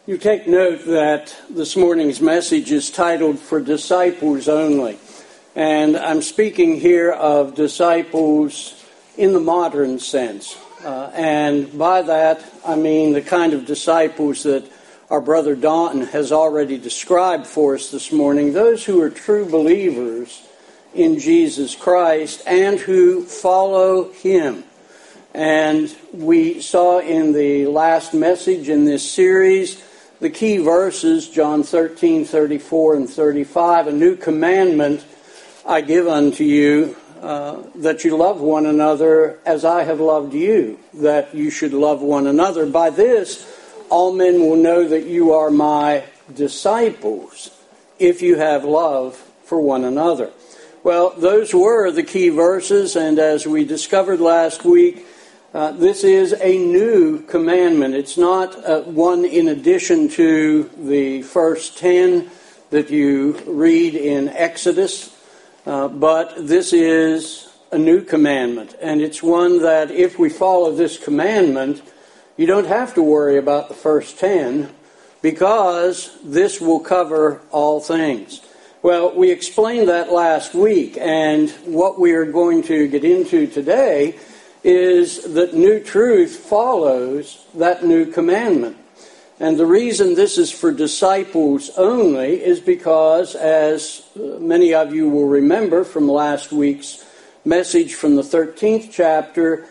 You take note that this morning's message is titled For Disciples Only. And I'm speaking here of disciples in the modern sense. And by that, I mean the kind of disciples that our brother Don has already described for us this morning. Those who are true believers in Jesus Christ and who follow Him. And we saw in the last message in this series the key verses, John 13, 34, and 35. A new commandment I give unto you, that you love one another as I have loved you, that you should love one another. By this, all men will know that you are my disciples, if you have love for one another. Well, those were the key verses, and as we discovered last week, this is a new commandment. It's not one in addition to the first 10 that you read in Exodus, but this is a new commandment. And it's one that if we follow this commandment, you don't have to worry about the first 10 because this will cover all things. Well, we explained that last week, and what we are going to get into today is that new truth follows that new commandment. And the reason this is for disciples only is because, as many of you will remember from last week's message from the 13th chapter,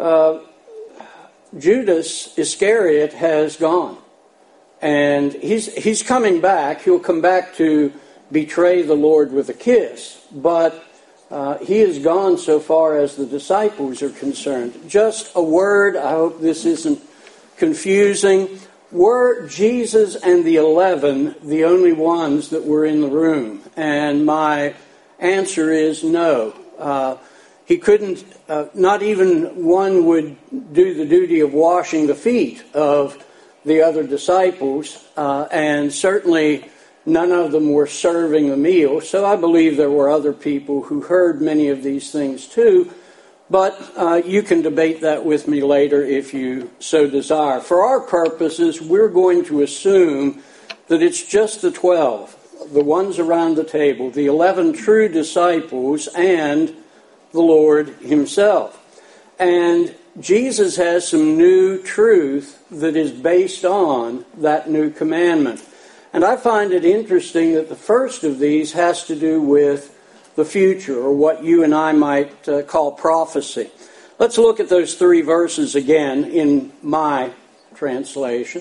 Judas Iscariot has gone. And he's coming back. He'll come back to betray the Lord with a kiss. But he is gone so far as the disciples are concerned. Just a word, I hope this isn't confusing. Were Jesus and the 11 the only ones that were in the room? And my answer is no. He couldn't, not even one would do the duty of washing the feet of the other disciples, and certainly none of them were serving the meal, so I believe there were other people who heard many of these things too, but you can debate that with me later if you so desire. For our purposes, we're going to assume that it's just the 12, the ones around the table, the 11 true disciples and the Lord Himself. And Jesus has some new truth that is based on that new commandment. And I find it interesting that the first of these has to do with the future, or what you and I might call prophecy. Let's look at those 3 verses again in my translation.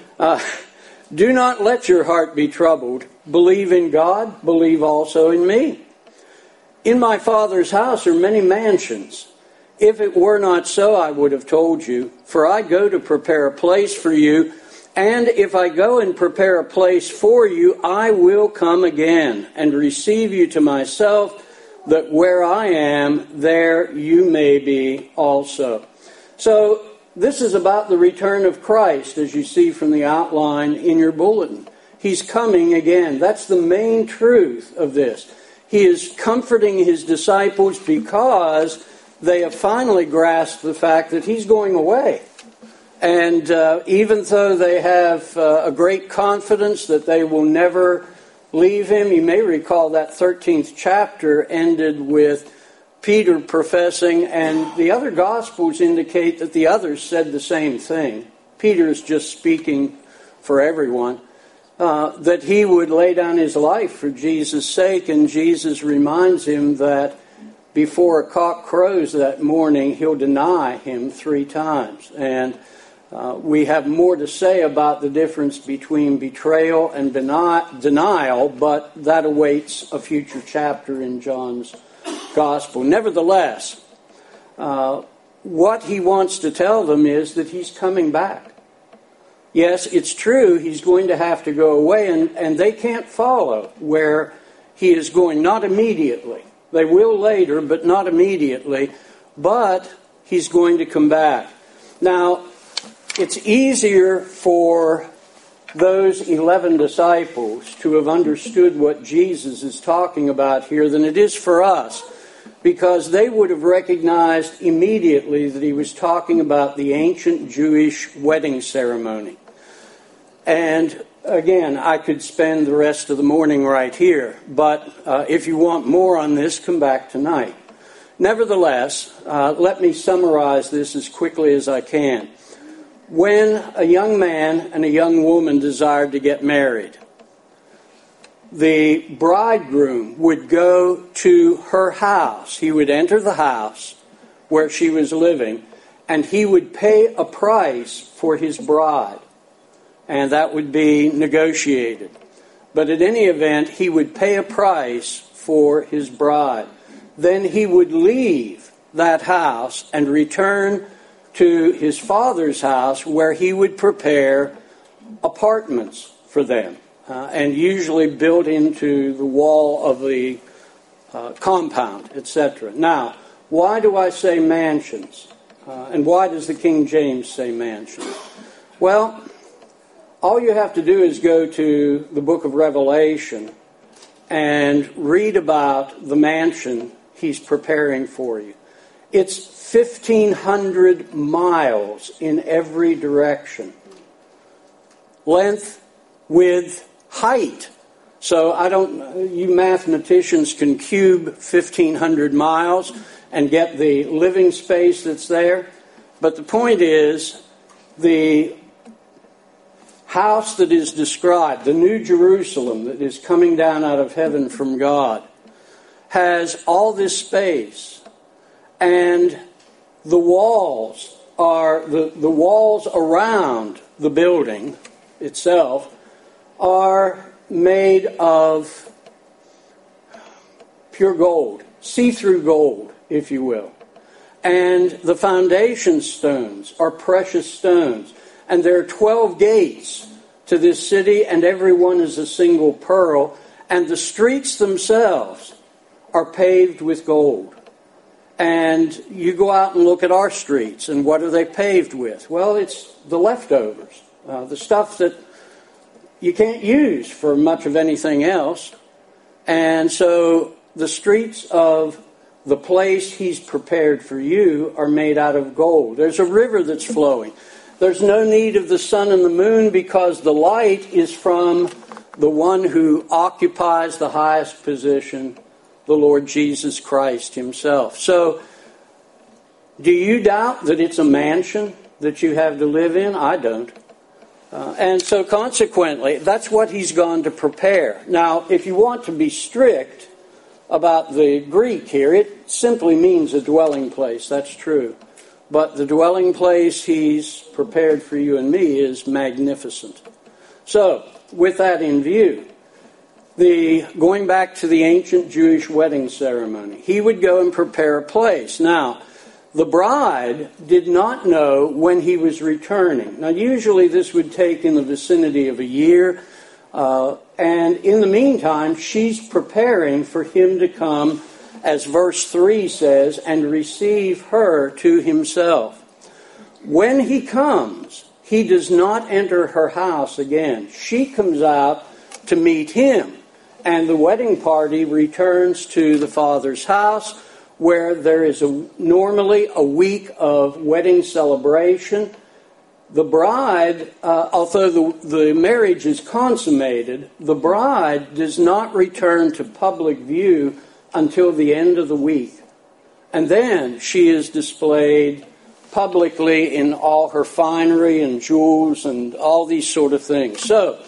Do not let your heart be troubled. Believe in God, believe also in me. In my Father's house are many mansions. If it were not so, I would have told you, for I go to prepare a place for you. And if I go and prepare a place for you, I will come again and receive you to myself, that where I am, there you may be also. So this is about the return of Christ, as you see from the outline in your bulletin. He's coming again. That's the main truth of this. He is comforting His disciples because they have finally grasped the fact that He's going away. And even though they have a great confidence that they will never leave Him, you may recall that 13th chapter ended with Peter professing, and the other Gospels indicate that the others said the same thing. Peter is just speaking for everyone, that he would lay down his life for Jesus' sake, and Jesus reminds him that before a cock crows that morning, he'll deny Him 3 times. And we have more to say about the difference between betrayal and denial, but that awaits a future chapter in John's Gospel. Nevertheless, what he wants to tell them is that He's coming back. Yes, it's true, He's going to have to go away, and they can't follow where He is going, not immediately. They will later, but not immediately. But He's going to come back. Now, it's easier for those 11 disciples to have understood what Jesus is talking about here than it is for us, because they would have recognized immediately that He was talking about the ancient Jewish wedding ceremony. And again, I could spend the rest of the morning right here, but if you want more on this, come back tonight. Nevertheless, let me summarize this as quickly as I can. When a young man and a young woman desired to get married, the bridegroom would go to her house. He would enter the house where she was living, and he would pay a price for his bride. And that would be negotiated. But at any event, he would pay a price for his bride. Then he would leave that house and return to his father's house, where he would prepare apartments for them, and usually built into the wall of the compound, etc. Now, why do I say mansions? And why does the King James say mansions? Well, all you have to do is go to the book of Revelation and read about the mansion he's preparing for you. It's 1,500 miles in every direction. Length, width, height. So you mathematicians can cube 1,500 miles and get the living space that's there. But the point is, the house that is described, the New Jerusalem that is coming down out of heaven from God, has all this space, and the walls around the building itself are made of pure gold, see-through gold, if you will. And the foundation stones are precious stones. And there are 12 gates to this city, and every one is a single pearl. And the streets themselves are paved with gold. And you go out and look at our streets, and what are they paved with? Well, it's the leftovers, the stuff that you can't use for much of anything else. And so the streets of the place he's prepared for you are made out of gold. There's a river that's flowing. There's no need of the sun and the moon, because the light is from the one who occupies the highest position, the Lord Jesus Christ himself. So, do you doubt that it's a mansion that you have to live in? I don't. And so consequently, that's what he's gone to prepare. Now, if you want to be strict about the Greek here, it simply means a dwelling place. That's true. But the dwelling place he's prepared for you and me is magnificent. So, with that in view, going back to the ancient Jewish wedding ceremony, he would go and prepare a place. Now, the bride did not know when he was returning. Now, usually this would take in the vicinity of a year, and in the meantime, she's preparing for him to come, as verse 3 says, and receive her to himself. When he comes, he does not enter her house again. She comes out to meet him, and the wedding party returns to the father's house, where there is normally a week of wedding celebration. The bride, although the marriage is consummated, the bride does not return to public view until the end of the week. And then she is displayed publicly in all her finery and jewels and all these sort of things. So,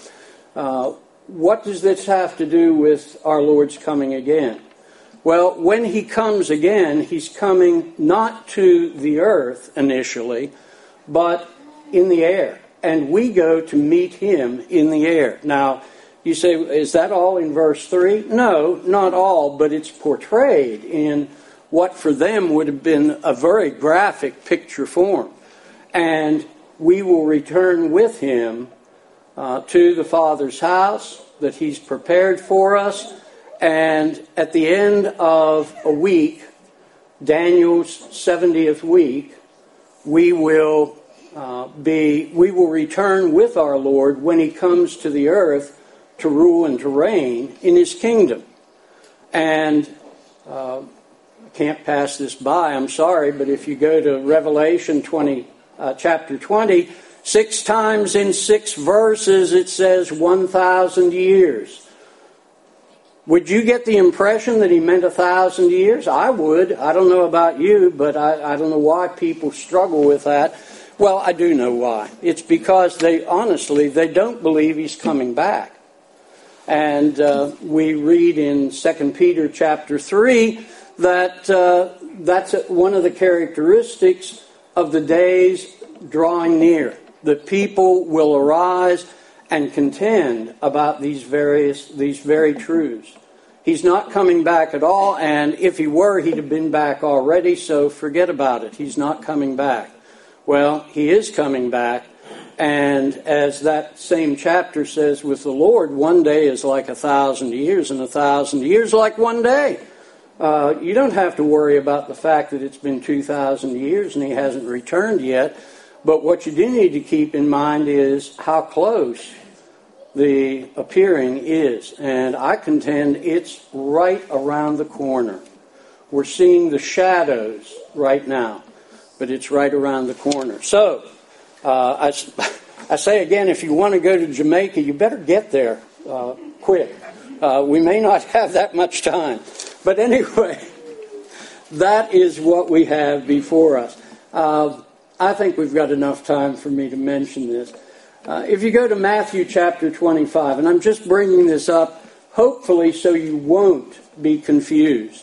what does this have to do with our Lord's coming again? Well, when he comes again, he's coming not to the earth initially, but in the air. And we go to meet him in the air. Now, you say, is that all in verse 3? No, not all, but it's portrayed in what for them would have been a very graphic picture form. And we will return with him to the Father's house that he's prepared for us. And at the end of a week, Daniel's 70th week, we will return with our Lord when he comes to the earth to rule and to reign in his kingdom. And I can't pass this by, I'm sorry, but if you go to Revelation chapter 20, 6 times in 6 verses it says 1,000 years. Would you get the impression that he meant 1,000 years? I would. I don't know about you, but I don't know why people struggle with that. Well, I do know why. It's because they don't believe he's coming back. And we read in 2 Peter chapter 3 that that's one of the characteristics of the days drawing near. That people will arise and contend about these very truths. He's not coming back at all, and if he were, he'd have been back already, so forget about it. He's not coming back. Well, he is coming back, and as that same chapter says with the Lord, one day is like 1,000 years, and 1,000 years like one day. You don't have to worry about the fact that it's been 2,000 years and he hasn't returned yet, but what you do need to keep in mind is how close the appearing is, and I contend it's right around the corner. We're seeing the shadows right now, but it's right around the corner. So, I say again, if you want to go to Jamaica, you better get there quick. We may not have that much time. But anyway, that is what we have before us. I think we've got enough time for me to mention this. If you go to Matthew chapter 25, and I'm just bringing this up, hopefully so you won't be confused.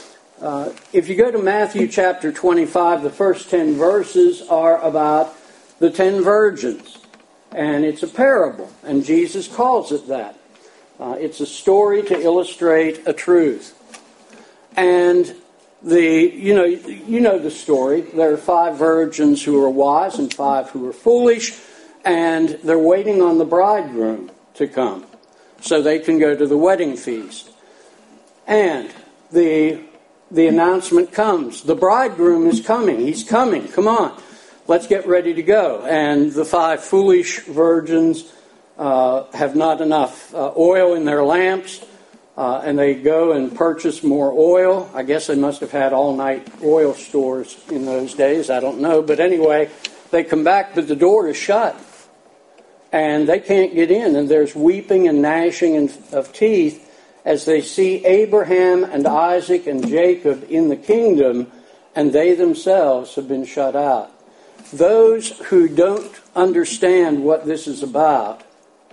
If you go to Matthew chapter 25, the first 10 verses are about the 10 virgins. And it's a parable, and Jesus calls it that. It's a story to illustrate a truth. And you know the story. There are 5 virgins who are wise and 5 who are foolish, and they're waiting on the bridegroom to come so they can go to the wedding feast. And the announcement comes. The bridegroom is coming. He's coming. Come on. Let's get ready to go. And the 5 foolish virgins have not enough oil in their lamps, and they go and purchase more oil. I guess they must have had all-night oil stores in those days. I don't know. But anyway, they come back, but the door is shut. And they can't get in. And there's weeping and gnashing of teeth as they see Abraham and Isaac and Jacob in the kingdom, and they themselves have been shut out. Those who don't understand what this is about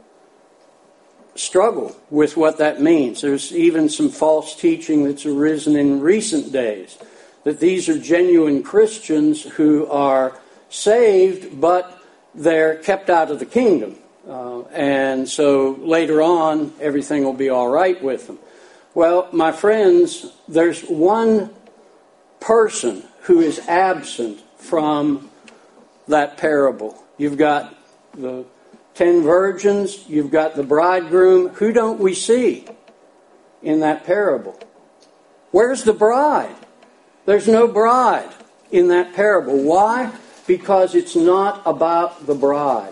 struggle with what that means. There's even some false teaching that's arisen in recent days, that these are genuine Christians who are saved, but they're kept out of the kingdom. And so later on, everything will be all right with them. Well, my friends, there's one person who is absent from that parable. You've got the 10 virgins, you've got the bridegroom. Who don't we see in that parable? Where's the bride? There's no bride in that parable. Why? Because it's not about the bride.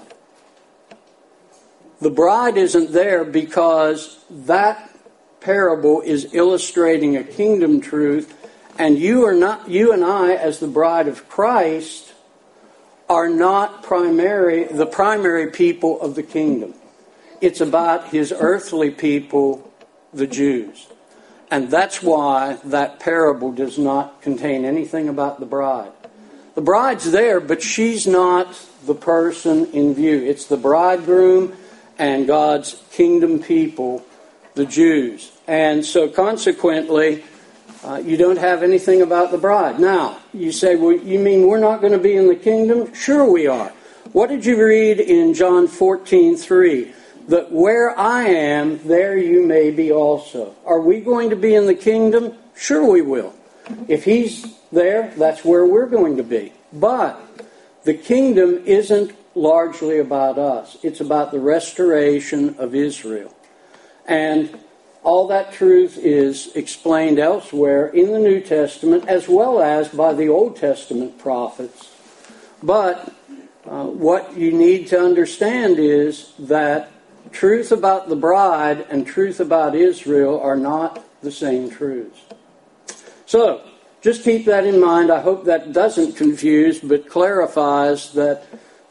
The bride isn't there because that parable is illustrating a kingdom truth, and you and I, as the bride of Christ, are not the primary people of the kingdom. It's about his earthly people, the Jews. And that's why that parable does not contain anything about the bride. The bride's there, but she's not the person in view. It's the bridegroom and God's kingdom people, the Jews. And so consequently, you don't have anything about the bride. Now, you say, well, you mean we're not going to be in the kingdom? Sure we are. What did you read in John 14:3? That where I am, there you may be also. Are we going to be in the kingdom? Sure we will. If he's there, that's where we're going to be. But the kingdom isn't largely about us. It's about the restoration of Israel. And all that truth is explained elsewhere in the New Testament as well as by the Old Testament prophets. But what you need to understand is that truth about the bride and truth about Israel are not the same truths. So, just keep that in mind. I hope that doesn't confuse, but clarifies that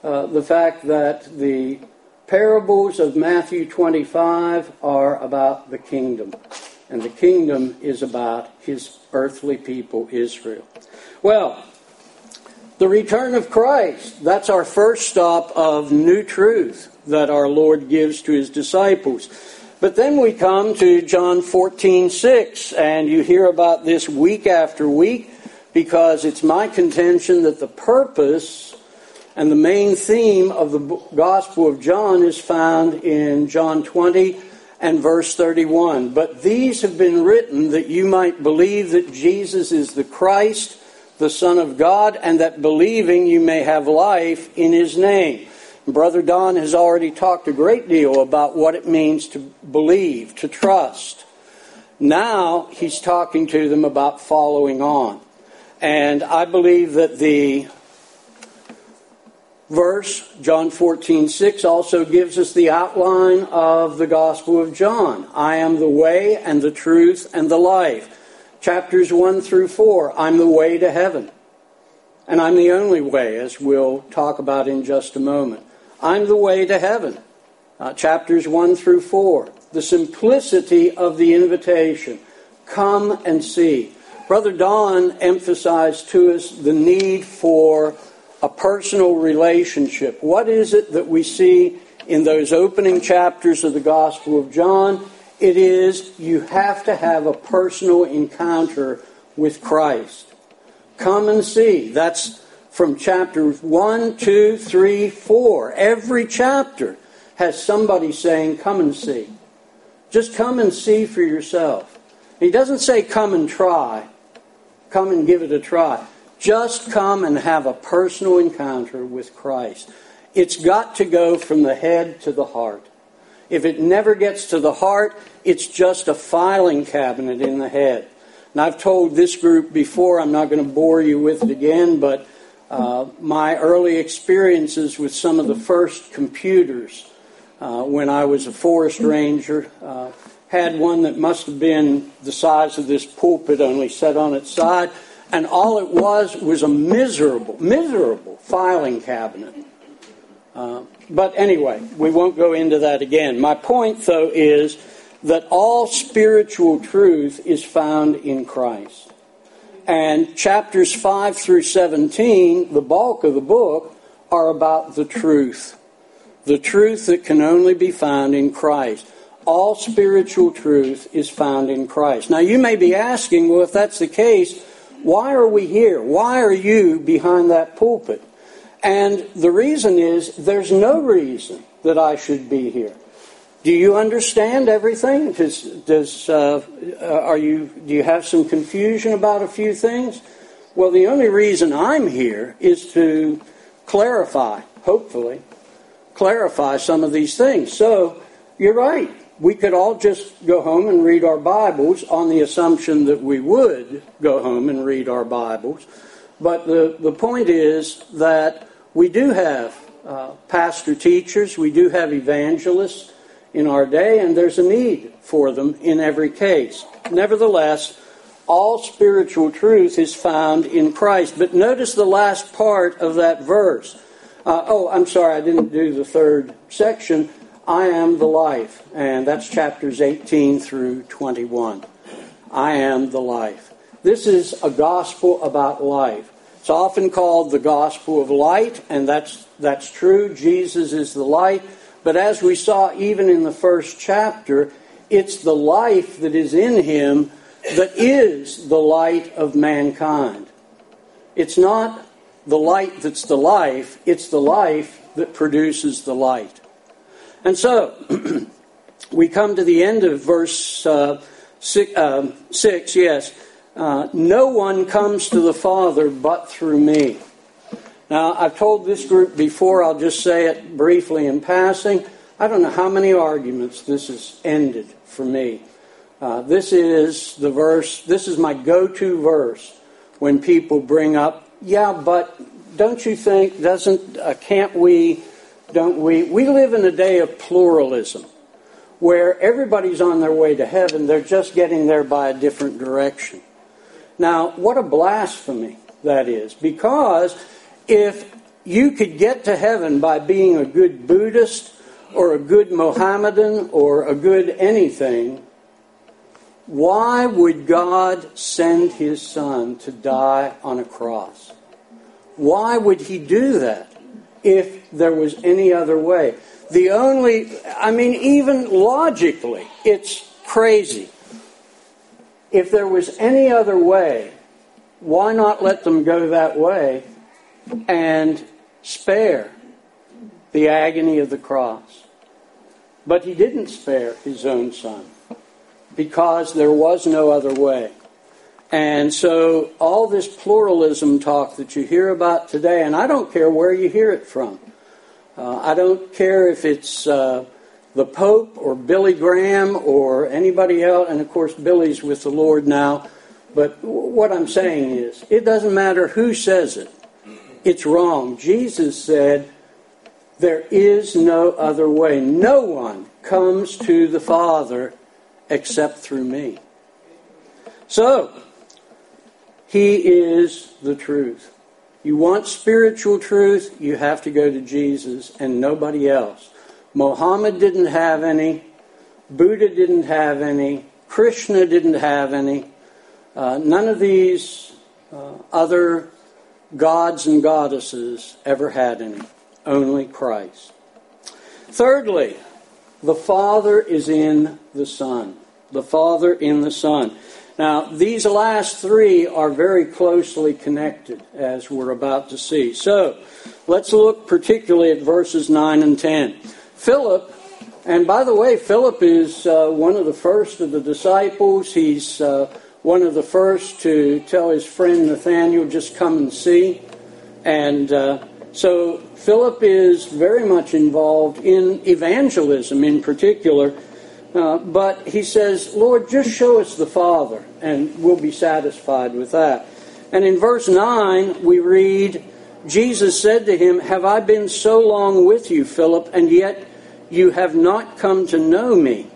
the fact that the parables of Matthew 25 are about the kingdom. And the kingdom is about his earthly people, Israel. Well, the return of Christ, that's our first stop of new truth that our Lord gives to his disciples. But then we come to John 14:6, and you hear about this week after week, because it's my contention that the purpose and the main theme of the Gospel of John is found in John 20 and verse 31. But these have been written that you might believe that Jesus is the Christ, the Son of God, and that believing you may have life in his name. Brother Don has already talked a great deal about what it means to believe, to trust. Now he's talking to them about following on. And I believe that the verse, John 14:6, also gives us the outline of the Gospel of John. I am the way and the truth and the life. Chapters 1 through 4, I'm the way to heaven. And I'm the only way, as we'll talk about in just a moment. I'm the way to heaven. Chapters 1 through 4. The simplicity of the invitation. Come and see. Brother Don emphasized to us the need for a personal relationship. What is it that we see in those opening chapters of the Gospel of John? It is you have to have a personal encounter with Christ. Come and see. That's from chapters 1, 2, 3, 4. Every chapter has somebody saying, come and see. Just come and see for yourself. He doesn't say come and try. Come and give it a try. Just come and have a personal encounter with Christ. It's got to go from the head to the heart. If it never gets to the heart, it's just a filing cabinet in the head. And I've told this group before, I'm not going to bore you with it again, but my early experiences with some of the first computers when I was a forest ranger, had one that must have been the size of this pulpit, only set on its side, and all it was a miserable filing cabinet. But anyway, we won't go into that again. My point, though, is that all spiritual truth is found in Christ. And chapters 5 through 17, the bulk of the book, are about the truth. The truth that can only be found in Christ. All spiritual truth is found in Christ. Now you may be asking, well, if that's the case, why are we here? Why are you behind that pulpit? And the reason is, there's no reason that I should be here. Do you understand everything? Do you have some confusion about a few things? Well, the only reason I'm here is to clarify, hopefully, some of these things. So, you're right. We could all just go home and read our Bibles on the assumption that we would go home and read our Bibles. But the point is that we do have pastor teachers, we do have evangelists in our day, and there's a need for them in every case. Nevertheless, all spiritual truth is found in Christ. But notice the last part of that verse. I'm sorry, I didn't do the third section. I am the life. And that's chapters 18 through 21. I am the life. This is a gospel about life. It's often called the gospel of light, and that's true. Jesus is the light. But as we saw even in the first chapter, it's the life that is in him that is the light of mankind. It's not the light that's the life, it's the life that produces the light. And so, we come to the end of verse 6, yes. No one comes to the Father but through me. Now, I've told this group before, I'll just say it briefly in passing. I don't know how many arguments this has ended for me. This is the verse, this is my go-to verse when people bring up, yeah, but don't you think, can't we, don't we? We live in a day of pluralism where everybody's on their way to heaven, they're just getting there by a different direction. Now, what a blasphemy that is, because if you could get to heaven by being a good Buddhist or a good Mohammedan or a good anything, why would God send His Son to die on a cross? Why would He do that if there was any other way? Even logically, it's crazy. If there was any other way, why not let them go that way and spare the agony of the cross? But He didn't spare His own Son because there was no other way. And so all this pluralism talk that you hear about today, and I don't care where you hear it from. I don't care if it's the Pope or Billy Graham or anybody else. And of course, Billy's with the Lord now. But what I'm saying is, it doesn't matter who says it. It's wrong. Jesus said, there is no other way. No one comes to the Father except through me. So, He is the truth. You want spiritual truth, you have to go to Jesus and nobody else. Muhammad didn't have any. Buddha didn't have any. Krishna didn't have any. None of these other gods and goddesses ever had any. Only Christ. Thirdly, the Father is in the Son. The Father in the Son. Now, these last three are very closely connected, as we're about to see. So, let's look particularly at verses 9 and 10. Philip, and by the way, Philip is one of the first of the disciples. He's one of the first to tell his friend Nathanael, just come and see. And so Philip is very much involved in evangelism in particular. But he says, Lord, just show us the Father, and we'll be satisfied with that. And in verse 9, we read, Jesus said to him, have I been so long with you, Philip, and yet you have not come to know me?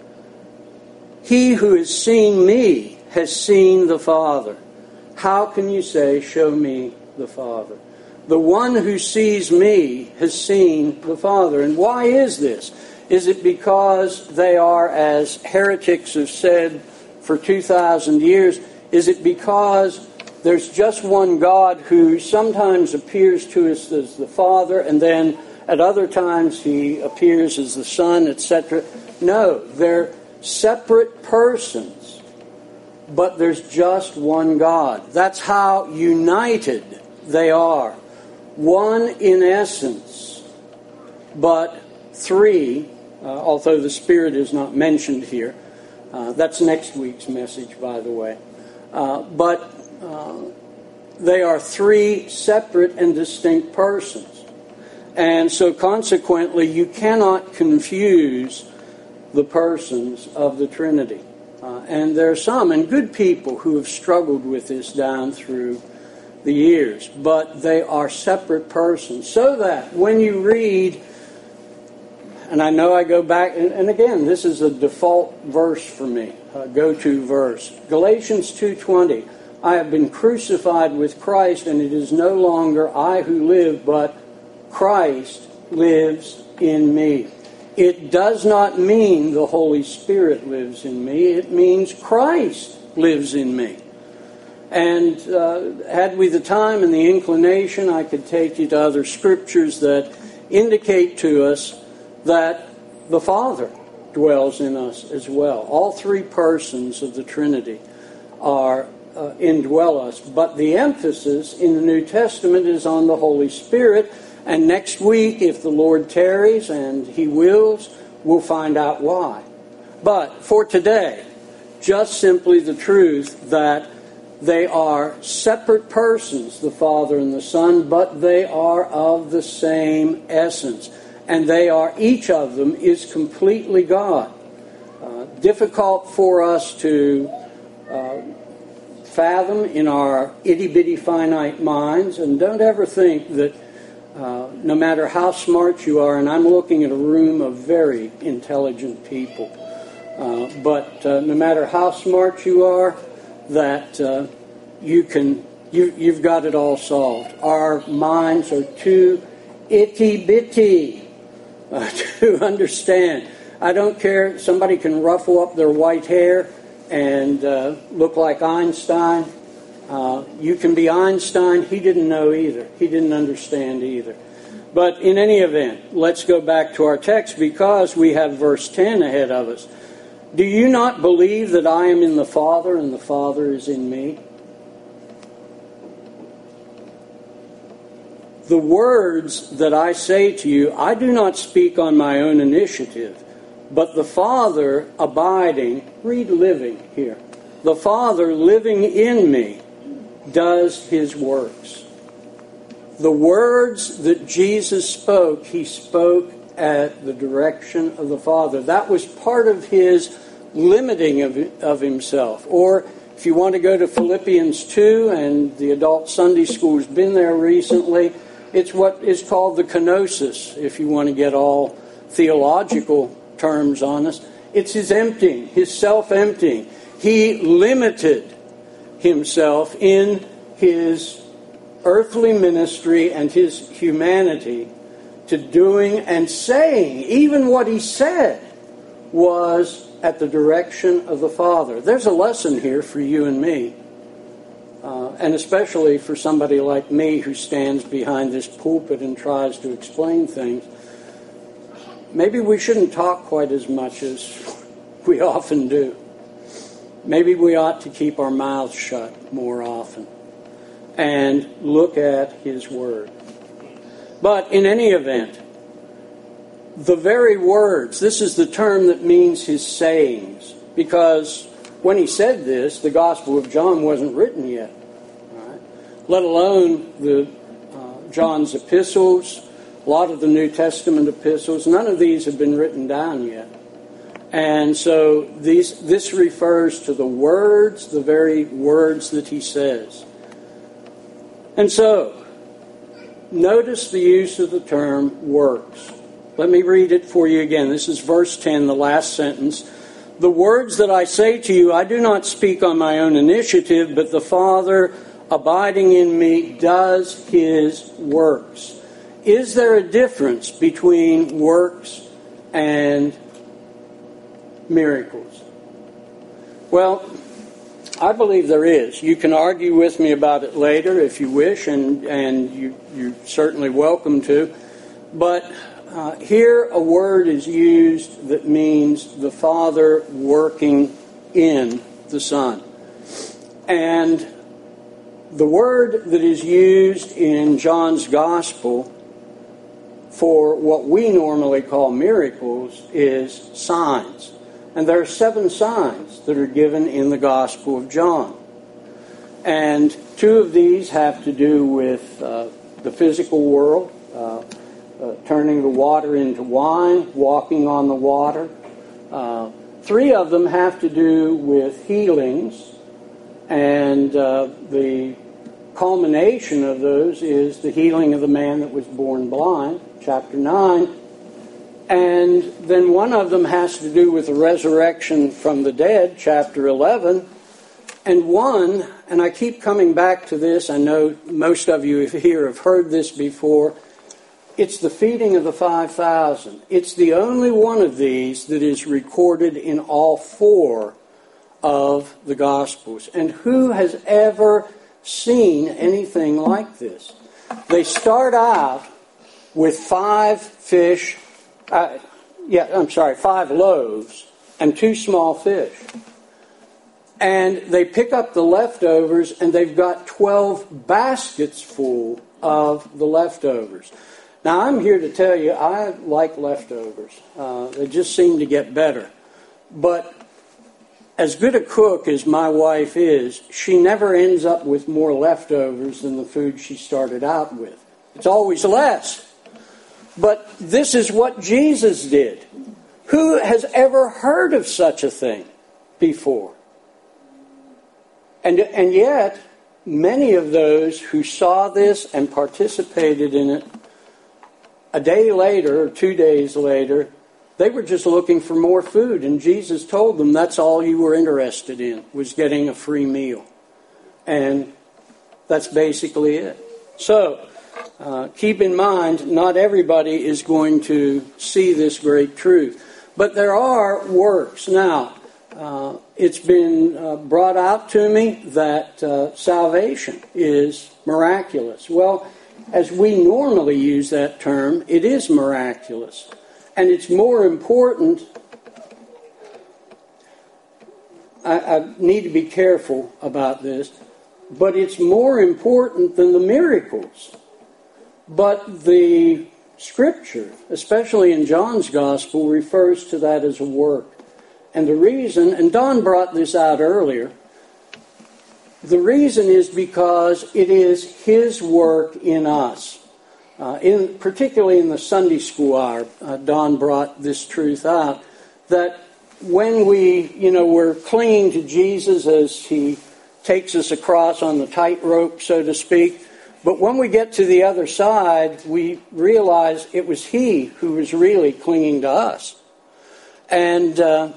He who has seen me has seen the Father. How can you say, show me the Father? The one who sees me has seen the Father. And why is this? Is it because they are, as heretics have said for 2,000 years, is it because there's just one God who sometimes appears to us as the Father and then at other times He appears as the Son, etc.? No, they're separate persons, but there's just one God. That's how united they are. One in essence, but three, although the Spirit is not mentioned here. That's next week's message, by the way. But they are three separate and distinct persons. And so consequently, you cannot confuse the persons of the Trinity. And there are some, and good people, who have struggled with this down through the years. But they are separate persons. So that when you read, and I know I go back, and again, this is a default verse for me, go-to verse. Galatians 2:20, I have been crucified with Christ, and it is no longer I who live, but Christ lives in me. It does not mean the Holy Spirit lives in me. It means Christ lives in me. And had we the time and the inclination, I could take you to other scriptures that indicate to us that the Father dwells in us as well. All three persons of the Trinity are indwell us. But the emphasis in the New Testament is on the Holy Spirit. And next week, if the Lord tarries and He wills, we'll find out why. But for today, just simply the truth that they are separate persons, the Father and the Son, but they are of the same essence. And they are, each of them is completely God. Difficult for us to fathom in our itty-bitty finite minds. And don't ever think that no matter how smart you are, and I'm looking at a room of very intelligent people, but no matter how smart you are, that you can you've got it all solved. Our minds are too itty-bitty to understand. I don't care. Somebody can ruffle up their white hair and look like Einstein. You can be Einstein. He didn't know either. He didn't understand either. But in any event, let's go back to our text because we have verse 10 ahead of us. Do you not believe that I am in the Father and the Father is in me? The words that I say to you, I do not speak on my own initiative, but the Father abiding, read living here, the Father living in me does his works. The words that Jesus spoke, he spoke at the direction of the Father. That was part of his limiting of himself. Or if you want to go to Philippians 2, and the adult Sunday school has been there recently, it's what is called the kenosis, if you want to get all theological terms on us. It's his emptying, his self-emptying. He limited himself in his earthly ministry and his humanity to doing and saying, even what he said was at the direction of the Father. There's a lesson here for you and me, and especially for somebody like me who stands behind this pulpit and tries to explain things. Maybe we shouldn't talk quite as much as we often do. Maybe we ought to keep our mouths shut more often and look at his word. But in any event, the very words, this is the term that means his sayings, because when he said this, the Gospel of John wasn't written yet, right? Let alone the John's epistles, a lot of the New Testament epistles. None of these have been written down yet. And so this refers to the words, the very words that he says. And so, notice the use of the term works. Let me read it for you again. This is verse 10, the last sentence. The words that I say to you, I do not speak on my own initiative, but the Father abiding in me does his works. Is there a difference between works and miracles? Well, I believe there is. You can argue with me about it later if you wish, and you're certainly welcome to. But here a word is used that means the Father working in the Son. And the word that is used in John's Gospel for what we normally call miracles is signs. And there are 7 signs that are given in the Gospel of John. And 2 of these have to do with the physical world, turning the water into wine, walking on the water. 3 of them have to do with healings, and the culmination of those is the healing of the man that was born blind, chapter 9. And then one of them has to do with the resurrection from the dead, chapter 11. And one, and I keep coming back to this, I know most of you here have heard this before, it's the feeding of the 5,000. It's the only one of these that is recorded in all 4 of the Gospels. And who has ever seen anything like this? They start out with 5 fish, 5 loaves and 2 small fish. And they pick up the leftovers, and they've got 12 baskets full of the leftovers. Now, I'm here to tell you, I like leftovers. They just seem to get better. But as good a cook as my wife is, she never ends up with more leftovers than the food she started out with. It's always less. But this is what Jesus did. Who has ever heard of such a thing before? And yet, many of those who saw this and participated in it, a day later or 2 days later, they were just looking for more food. And Jesus told them that's all you were interested in, was getting a free meal. And That's basically it. So, keep in mind, not everybody is going to see this great truth. But there are works. Now, it's been brought out to me that salvation is miraculous. Well, as we normally use that term, it is miraculous. And it's more important. I need to be careful about this, but it's more important than the miracles. But the Scripture, especially in John's Gospel, refers to that as a work. And the reason, and Don brought this out earlier, the reason is because it is His work in us. Particularly in the Sunday school hour, Don brought this truth out, that when we're clinging to Jesus as He takes us across on the tightrope, so to speak, but when we get to the other side, we realize it was He who was really clinging to us. And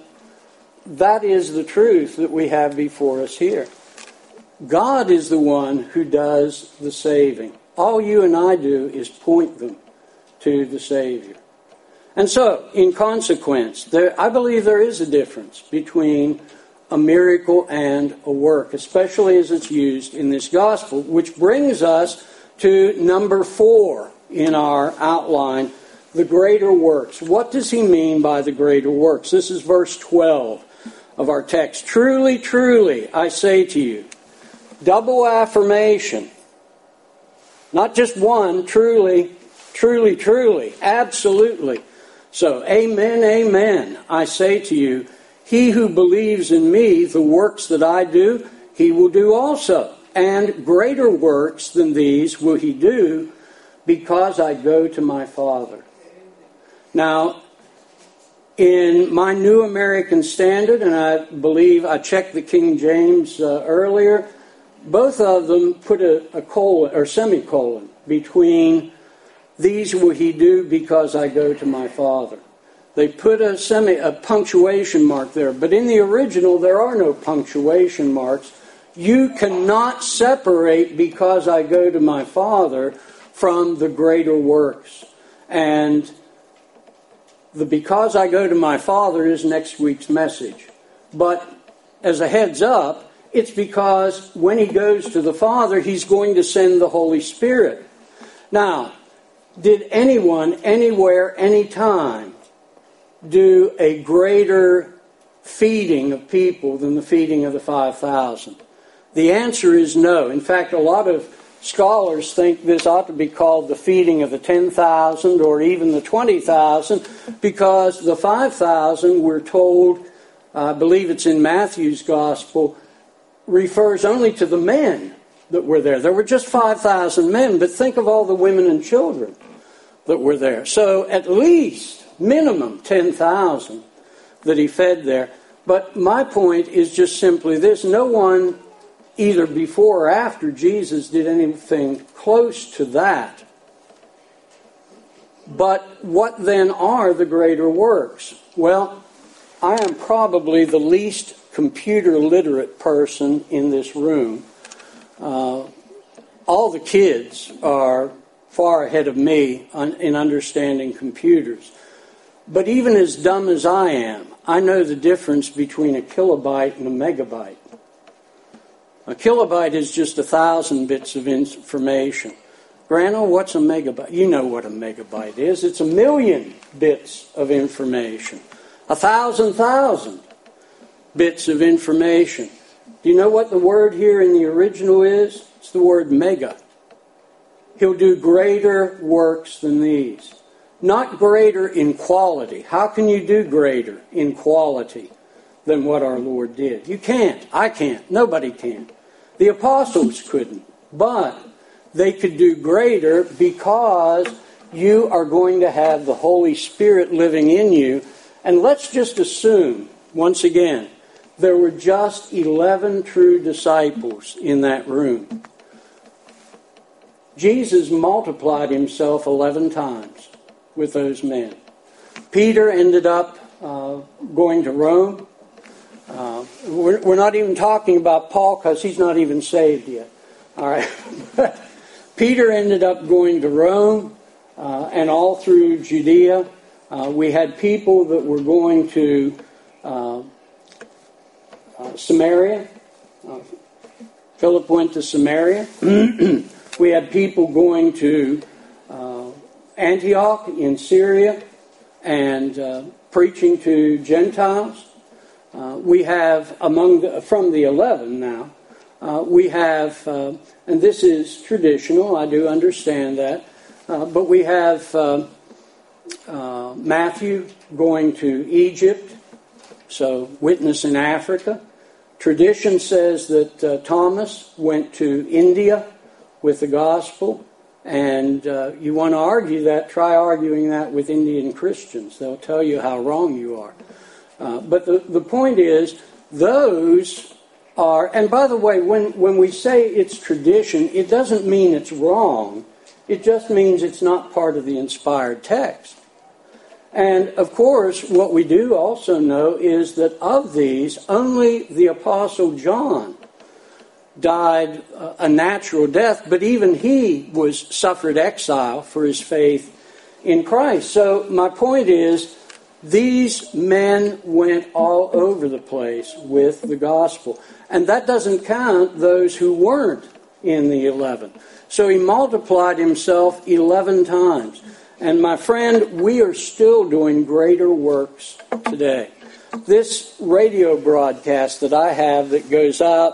that is the truth that we have before us here. God is the one who does the saving. All you and I do is point them to the Savior. And so, in consequence, I believe there is a difference between a miracle and a work, especially as it's used in this gospel, which brings us to number 4 in our outline, the greater works. What does he mean by the greater works? This is verse 12 of our text. Truly, truly, I say to you, double affirmation. Not just one, truly, truly, truly, absolutely. So, amen, amen, I say to you, he who believes in me, the works that I do, he will do also. And greater works than these will he do, because I go to my Father. Now, in my New American Standard, and I believe I checked the King James earlier, both of them put a colon or semicolon between these will he do because I go to my Father. They put a punctuation mark there, but in the original there are no punctuation marks. You cannot separate because I go to my Father from the greater works. And the because I go to my Father is next week's message. But as a heads up, it's because when he goes to the Father, he's going to send the Holy Spirit. Now, did anyone, anywhere, anytime, do a greater feeding of people than the feeding of the 5,000? The answer is no. In fact, a lot of scholars think this ought to be called the feeding of the 10,000 or even the 20,000, because the 5,000, we're told, I believe it's in Matthew's Gospel, refers only to the men that were there. There were just 5,000 men, but think of all the women and children that were there. So at least, minimum 10,000 that he fed there. But my point is just simply this. No one, either before or after Jesus, did anything close to that. But what then are the greater works? Well, I am probably the least computer literate person in this room. All the kids are far ahead of me in understanding computers. But even as dumb as I am, I know the difference between a kilobyte and a megabyte. A kilobyte is just 1,000 bits of information. Grano, what's a megabyte? You know what a megabyte is. It's 1,000,000 bits of information. 1,000,000 bits of information. Do you know what the word here in the original is? It's the word mega. He'll do greater works than these. Not greater in quality. How can you do greater in quality than what our Lord did? You can't. I can't. Nobody can. The apostles couldn't. But they could do greater because you are going to have the Holy Spirit living in you. And let's just assume, once again, there were just 11 true disciples in that room. Jesus multiplied himself 11 times with those men. Peter ended up going to Rome. We're not even talking about Paul because he's not even saved yet. All right. Peter ended up going to Rome and all through Judea. We had people that were going to Samaria. Philip went to Samaria. We had people going to Antioch in Syria and preaching to Gentiles. We have from the 11 now, we have, and this is traditional, I do understand that, but we have Matthew going to Egypt, so witness in Africa. Tradition says that Thomas went to India with the gospel, and you want to argue that, try arguing that with Indian Christians. They'll tell you how wrong you are. But the point is, those are, and by the way, when we say it's tradition, it doesn't mean it's wrong. It just means it's not part of the inspired text. And, of course, what we do also know is that of these, only the Apostle John died a natural death, but even he suffered exile for his faith in Christ. So my point is, these men went all over the place with the gospel. And that doesn't count those who weren't in the 11. So he multiplied himself 11 times. And my friend, we are still doing greater works today. This radio broadcast that I have that goes out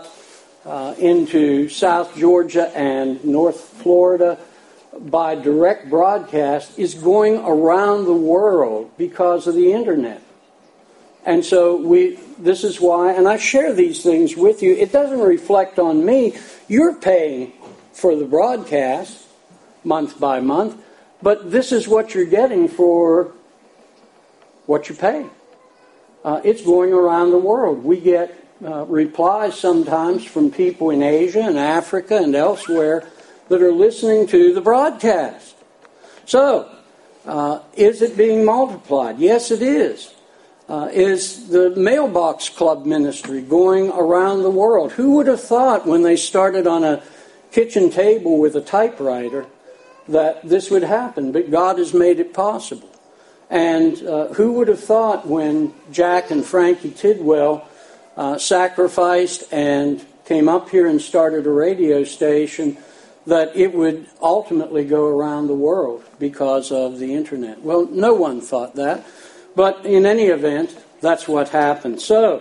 into South Georgia and North Florida by direct broadcast is going around the world because of the internet. And so this is why, and I share these things with you. It doesn't reflect on me. You're paying for the broadcast month by month. But this is what you're getting for what you pay. It's going around the world. We get replies sometimes from people in Asia and Africa and elsewhere that are listening to the broadcast. So, is it being multiplied? Yes, it is. Is the Mailbox Club ministry going around the world? Who would have thought when they started on a kitchen table with a typewriter that this would happen, but God has made it possible. And who would have thought when Jack and Frankie Tidwell sacrificed and came up here and started a radio station that it would ultimately go around the world because of the internet? Well, no one thought that, but in any event, that's what happened. So,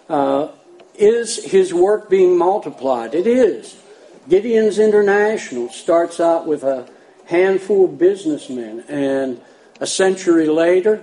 is his work being multiplied? It is. Gideon's International starts out with a handful of businessmen, and a century later,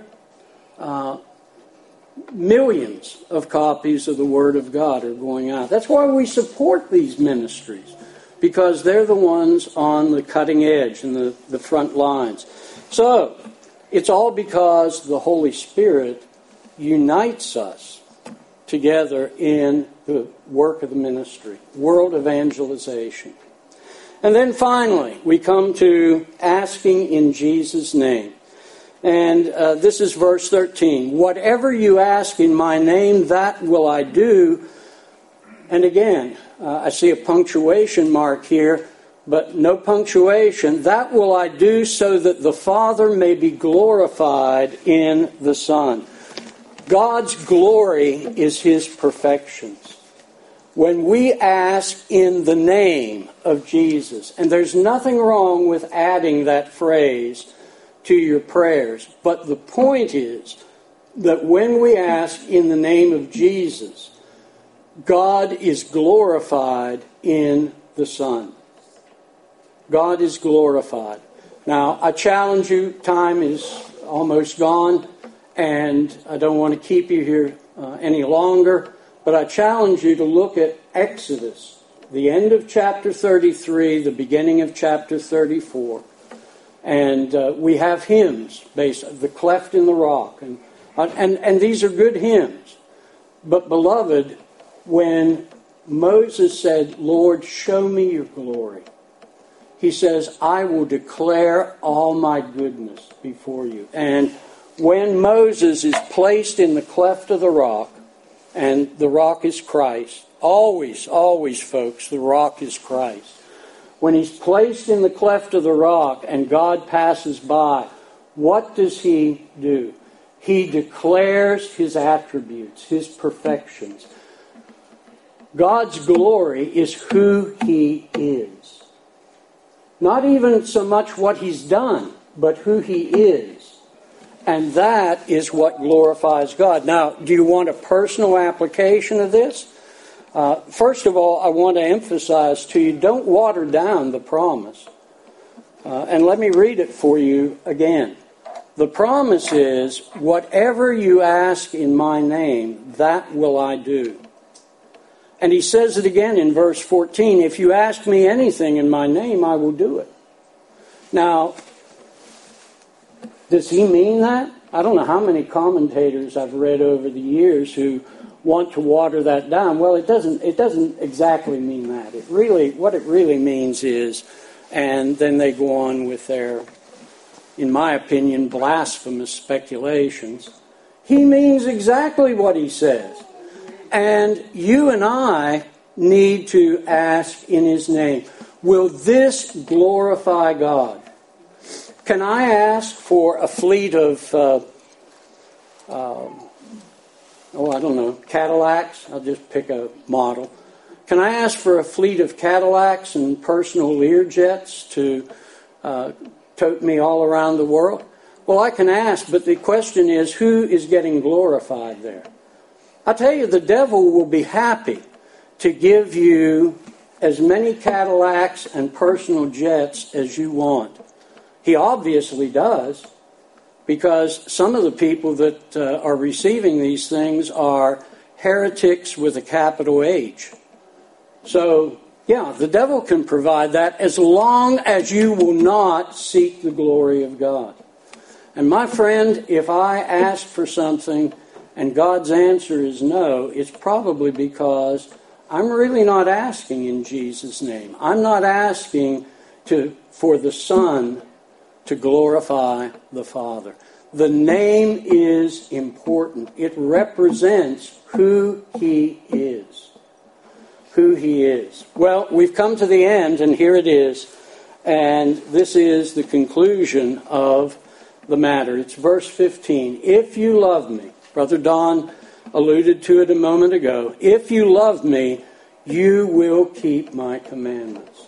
millions of copies of the Word of God are going out. That's why we support these ministries, because they're the ones on the cutting edge and the front lines. So, it's all because the Holy Spirit unites us together in the work of the ministry, world evangelization. And then finally, we come to asking in Jesus' name. And this is verse 13. Whatever you ask in my name, that will I do. And again, I see a punctuation mark here, but no punctuation. That will I do so that the Father may be glorified in the Son. God's glory is His perfections. When we ask in the name of Jesus, and there's nothing wrong with adding that phrase to your prayers, but the point is that when we ask in the name of Jesus, God is glorified in the Son. God is glorified. Now, I challenge you, time is almost gone, and I don't want to keep you here any longer. But I challenge you to look at Exodus, the end of chapter 33, the beginning of chapter 34. And we have hymns based on the cleft in the rock. And these are good hymns. But beloved, when Moses said, Lord, show me your glory, he says, I will declare all my goodness before you. And when Moses is placed in the cleft of the rock, and the rock is Christ, Always, always, folks, the rock is Christ. When he's placed in the cleft of the rock and God passes by, what does he do? He declares his attributes, his perfections. God's glory is who he is. Not even so much what he's done, but who he is. And that is what glorifies God. Now, do you want a personal application of this? First of all, I want to emphasize to you, don't water down the promise. And let me read it for you again. The promise is, whatever you ask in my name, that will I do. And he says it again in verse 14, if you ask me anything in my name, I will do it. Now, does he mean that? I don't know how many commentators I've read over the years who want to water that down. Well, it doesn't exactly mean that. What it really means is, and then they go on with their, in my opinion, blasphemous speculations. He means exactly what he says. And you and I need to ask in his name, will this glorify God? Can I ask for a fleet of, Cadillacs? I'll just pick a model. Can I ask for a fleet of Cadillacs and personal Learjets to tote me all around the world? Well, I can ask, but the question is, who is getting glorified there? I tell you, the devil will be happy to give you as many Cadillacs and personal jets as you want. He obviously does, because some of the people that are receiving these things are heretics with a capital H. So, yeah, the devil can provide that as long as you will not seek the glory of God. And my friend, if I ask for something and God's answer is no, it's probably because I'm really not asking in Jesus' name. I'm not asking for the Son to glorify the Father. The name is important. It represents who he is. Who he is. Well, we've come to the end, and here it is. And this is the conclusion of the matter. It's verse 15. If you love me, Brother Don alluded to it a moment ago. If you love me, you will keep my commandments.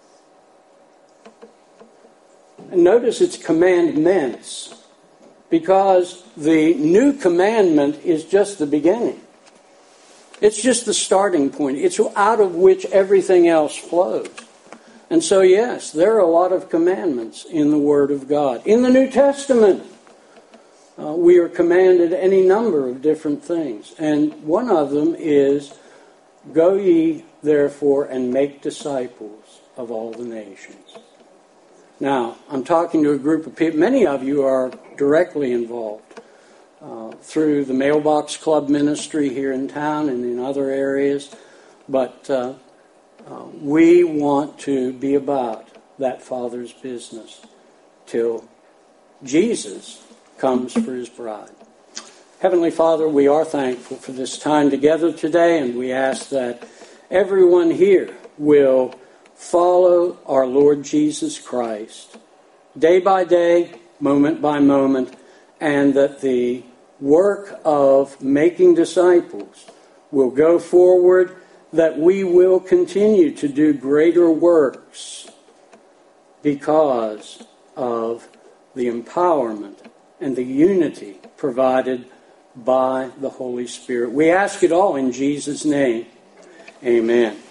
And notice it's commandments, because the new commandment is just the beginning. It's just the starting point. It's out of which everything else flows. And so, yes, there are a lot of commandments in the Word of God. In the New Testament, we are commanded any number of different things. And one of them is, go ye, therefore, and make disciples of all the nations. Now, I'm talking to a group of people. Many of you are directly involved through the Mailbox Club ministry here in town and in other areas. But we want to be about that Father's business till Jesus comes for his bride. Heavenly Father, we are thankful for this time together today, and we ask that everyone here will follow our Lord Jesus Christ day by day, moment by moment, and that the work of making disciples will go forward, that we will continue to do greater works because of the empowerment and the unity provided by the Holy Spirit. We ask it all in Jesus' name. Amen.